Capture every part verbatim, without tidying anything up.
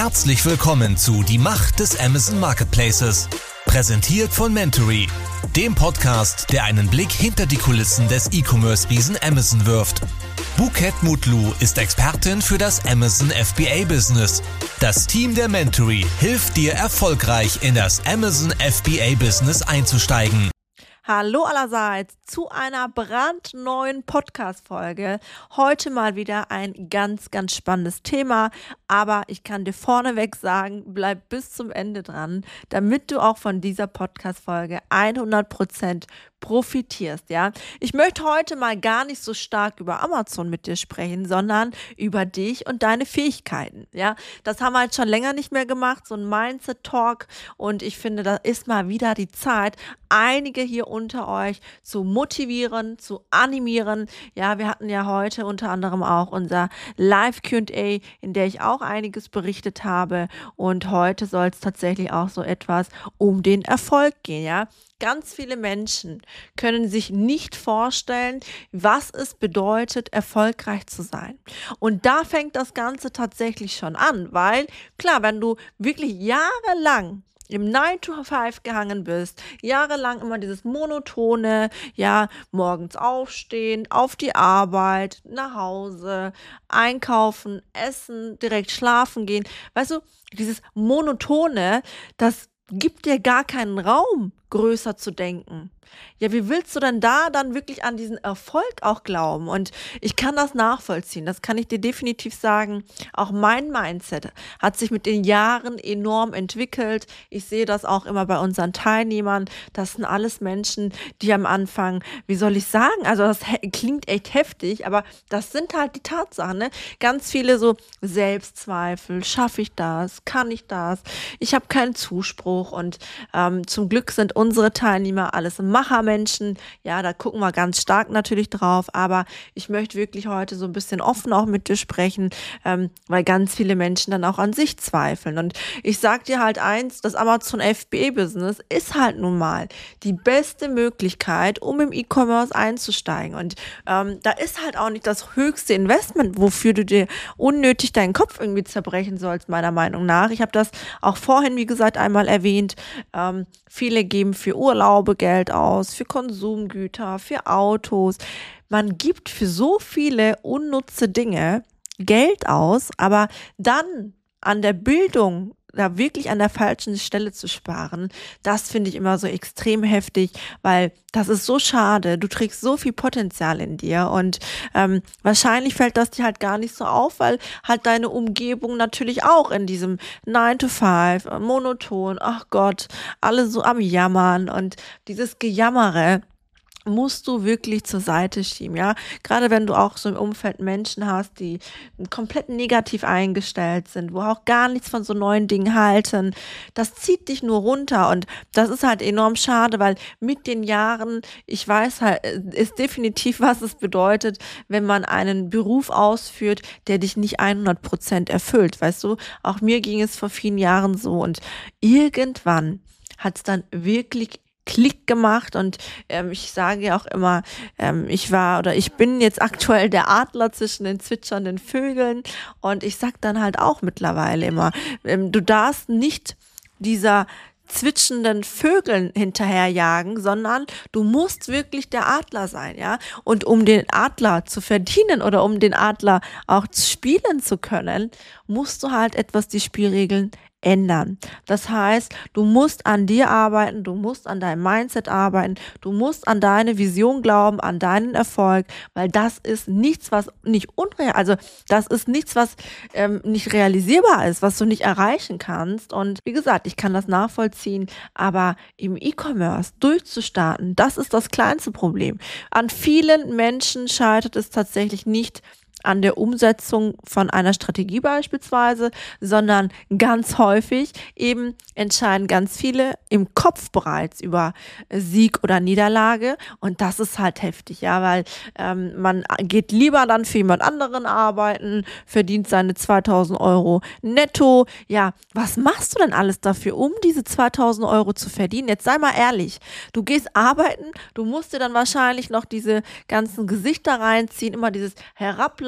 Herzlich willkommen zu Die Macht des Amazon Marketplaces. Präsentiert von Mentory, dem Podcast, der einen Blick hinter die Kulissen des E-Commerce-Riesen Amazon wirft. Buket Mutlu ist Expertin für das Amazon F B A-Business. Das Team der Mentory hilft dir erfolgreich in das Amazon F B A-Business einzusteigen. Hallo allerseits zu einer brandneuen Podcast-Folge. Heute mal wieder ein ganz, ganz spannendes Thema, aber ich kann dir vorneweg sagen, bleib bis zum Ende dran, damit du auch von dieser Podcast-Folge hundert Prozent profitierst, ja. Ich möchte heute mal gar nicht so stark über Amazon mit dir sprechen, sondern über dich und deine Fähigkeiten, ja. Das haben wir jetzt schon länger nicht mehr gemacht, so ein Mindset-Talk, und ich finde, da ist mal wieder die Zeit, einige hier unter euch zu motivieren, zu animieren. Ja, wir hatten ja heute unter anderem auch unser Live-Q und A, in der ich auch einiges berichtet habe, und heute soll es tatsächlich auch so etwas um den Erfolg gehen, ja. Ganz viele Menschen können sich nicht vorstellen, was es bedeutet, erfolgreich zu sein. Und da fängt das Ganze tatsächlich schon an, weil klar, wenn du wirklich jahrelang im nine to five gehangen bist, jahrelang immer dieses monotone, ja, morgens aufstehen, auf die Arbeit, nach Hause, einkaufen, essen, direkt schlafen gehen, weißt du, dieses monotone, das gibt dir gar keinen Raum, größer zu denken. Ja, wie willst du denn da dann wirklich an diesen Erfolg auch glauben? Und ich kann das nachvollziehen, das kann ich dir definitiv sagen. Auch mein Mindset hat sich mit den Jahren enorm entwickelt. Ich sehe das auch immer bei unseren Teilnehmern. Das sind alles Menschen, die am Anfang, wie soll ich sagen, also das he- klingt echt heftig, aber das sind halt die Tatsachen, ne? Ganz viele so Selbstzweifel, schaffe ich das, kann ich das, ich habe keinen Zuspruch, und ähm, zum Glück sind unsere Teilnehmer alles Machermenschen, ja, da gucken wir ganz stark natürlich drauf, aber ich möchte wirklich heute so ein bisschen offen auch mit dir sprechen, ähm, weil ganz viele Menschen dann auch an sich zweifeln, und ich sag dir halt eins, das Amazon F B A-Business ist halt nun mal die beste Möglichkeit, um im E-Commerce einzusteigen, und ähm, da ist halt auch nicht das höchste Investment, wofür du dir unnötig deinen Kopf irgendwie zerbrechen sollst, meiner Meinung nach. Ich habe das auch vorhin, wie gesagt, einmal erwähnt, ähm, viele geben für Urlaube Geld aus, für Konsumgüter, für Autos. Man gibt für so viele unnütze Dinge Geld aus, aber dann an der Bildung, da wirklich an der falschen Stelle zu sparen, das finde ich immer so extrem heftig, weil das ist so schade. Du trägst so viel Potenzial in dir, und ähm, wahrscheinlich fällt das dir halt gar nicht so auf, weil halt deine Umgebung natürlich auch in diesem nine to five, monoton, ach Gott, alle so am Jammern, und dieses Gejammere musst du wirklich zur Seite schieben, ja. Gerade wenn du auch so im Umfeld Menschen hast, die komplett negativ eingestellt sind, wo auch gar nichts von so neuen Dingen halten, das zieht dich nur runter, und das ist halt enorm schade, weil mit den Jahren, ich weiß halt, ist definitiv, was es bedeutet, wenn man einen Beruf ausführt, der dich nicht hundert Prozent erfüllt, weißt du. Auch mir ging es vor vielen Jahren so, und irgendwann hat es dann wirklich Klick gemacht, und ähm, ich sage ja auch immer, ähm, ich war oder ich bin jetzt aktuell der Adler zwischen den zwitschernden Vögeln, und ich sag dann halt auch mittlerweile immer, ähm, du darfst nicht dieser zwitschenden Vögeln hinterherjagen, sondern du musst wirklich der Adler sein, ja. Und um den Adler zu verdienen oder um den Adler auch spielen zu können, musst du halt etwas die Spielregeln ändern. Das heißt, du musst an dir arbeiten, du musst an deinem Mindset arbeiten, du musst an deine Vision glauben, an deinen Erfolg, weil das ist nichts, was nicht unreal, also das ist nichts, was ähm, nicht realisierbar ist, was du nicht erreichen kannst. Und wie gesagt, ich kann das nachvollziehen, aber im E-Commerce durchzustarten, das ist das kleinste Problem. An vielen Menschen scheitert es tatsächlich nicht an der Umsetzung von einer Strategie beispielsweise, sondern ganz häufig eben entscheiden ganz viele im Kopf bereits über Sieg oder Niederlage, und das ist halt heftig, ja, weil ähm, man geht lieber dann für jemand anderen arbeiten, verdient seine zweitausend Euro netto. Ja, was machst du denn alles dafür, um diese zweitausend Euro zu verdienen? Jetzt sei mal ehrlich, du gehst arbeiten, du musst dir dann wahrscheinlich noch diese ganzen Gesichter reinziehen, immer dieses Herablassen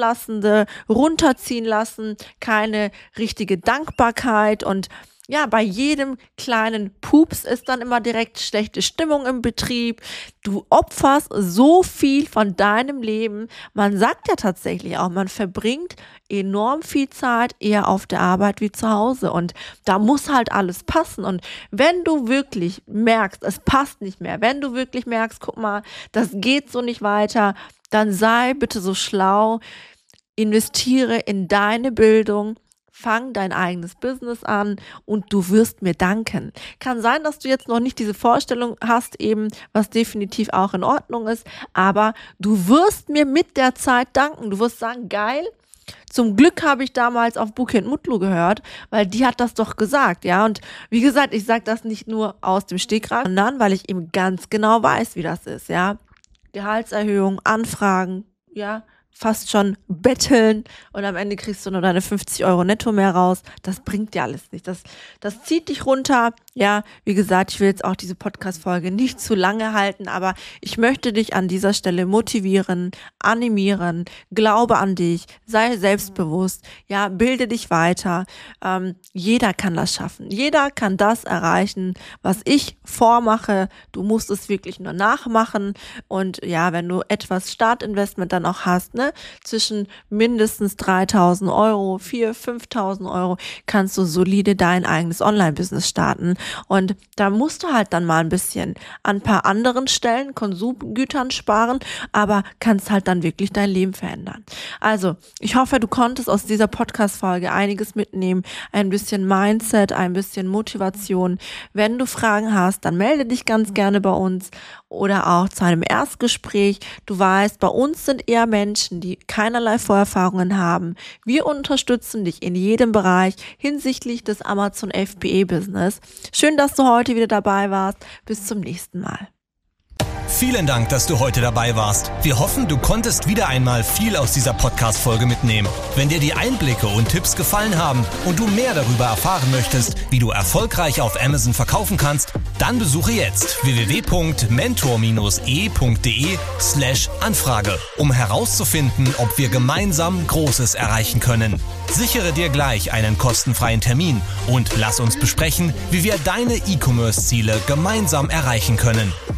herablassende, runterziehen lassen, keine richtige Dankbarkeit und ja, bei jedem kleinen Pups ist dann immer direkt schlechte Stimmung im Betrieb. Du opferst so viel von deinem Leben. Man sagt ja tatsächlich auch, man verbringt enorm viel Zeit eher auf der Arbeit wie zu Hause. Und da muss halt alles passen. Und wenn du wirklich merkst, es passt nicht mehr, wenn du wirklich merkst, guck mal, das geht so nicht weiter, dann sei bitte so schlau, investiere in deine Bildung. Fang dein eigenes Business an und du wirst mir danken. Kann sein, dass du jetzt noch nicht diese Vorstellung hast, eben, was definitiv auch in Ordnung ist, aber du wirst mir mit der Zeit danken. Du wirst sagen, geil, zum Glück habe ich damals auf Buki und Mutlu gehört, weil die hat das doch gesagt, ja. Und wie gesagt, ich sage das nicht nur aus dem Stegreif, sondern weil ich eben ganz genau weiß, wie das ist, ja. Gehaltserhöhung, Anfragen, ja, fast schon betteln und am Ende kriegst du nur deine fünfzig Euro netto mehr raus. Das bringt dir alles nicht. Das, das zieht dich runter. Ja, wie gesagt, ich will jetzt auch diese Podcast-Folge nicht zu lange halten, aber ich möchte dich an dieser Stelle motivieren, animieren, glaube an dich, sei selbstbewusst, ja, bilde dich weiter. Ähm, jeder kann das schaffen. Jeder kann das erreichen, was ich vormache. Du musst es wirklich nur nachmachen und ja, wenn du etwas Startinvestment dann auch hast, ne, zwischen mindestens dreitausend Euro, viertausend, fünftausend Euro, kannst du solide dein eigenes Online-Business starten. Und da musst du halt dann mal ein bisschen an ein paar anderen Stellen, Konsumgütern sparen, aber kannst halt dann wirklich dein Leben verändern. Also, ich hoffe, du konntest aus dieser Podcast-Folge einiges mitnehmen, ein bisschen Mindset, ein bisschen Motivation. Wenn du Fragen hast, dann melde dich ganz gerne bei uns oder auch zu einem Erstgespräch. Du weißt, bei uns sind eher Menschen, die keinerlei Vorerfahrungen haben. Wir unterstützen dich in jedem Bereich hinsichtlich des Amazon F B A-Business. Schön, dass du heute wieder dabei warst. Bis zum nächsten Mal. Vielen Dank, dass du heute dabei warst. Wir hoffen, du konntest wieder einmal viel aus dieser Podcast-Folge mitnehmen. Wenn dir die Einblicke und Tipps gefallen haben und du mehr darüber erfahren möchtest, wie du erfolgreich auf Amazon verkaufen kannst, dann besuche jetzt w w w punkt mentor dash e punkt de slash Anfrage, um herauszufinden, ob wir gemeinsam Großes erreichen können. Sichere dir gleich einen kostenfreien Termin und lass uns besprechen, wie wir deine E-Commerce-Ziele gemeinsam erreichen können.